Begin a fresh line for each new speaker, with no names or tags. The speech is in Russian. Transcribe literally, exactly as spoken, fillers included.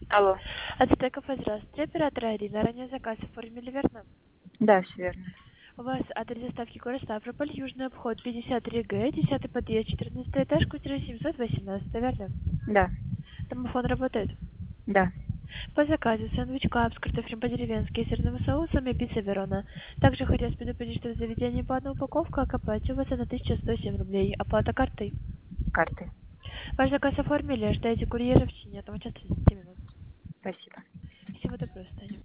Алло.
АЦТ кафе, здравствуйте. Оператор Арина. Ранее заказ оформили, верно?
Да, все верно.
У вас адрес доставки город Ставрополь, Южный обход, пятьдесят три Г, десятый подъезд, четырнадцатый этаж, квартира семьсот восемнадцать, верно?
Да,
Домофон работает.
да.
По заказу сэндвич кап с картофелем по-деревенски и сырным соусом и пицца Верона. Также хотелось предупредить, что в заведении по одной упаковке оплачивается на тысяча сто семь рублей. Оплата картой.
Карты.
Ваш заказ оформили, ждайте курьера в течение одного часа тридцати минут.
Спасибо.
Всего доброго, Таня.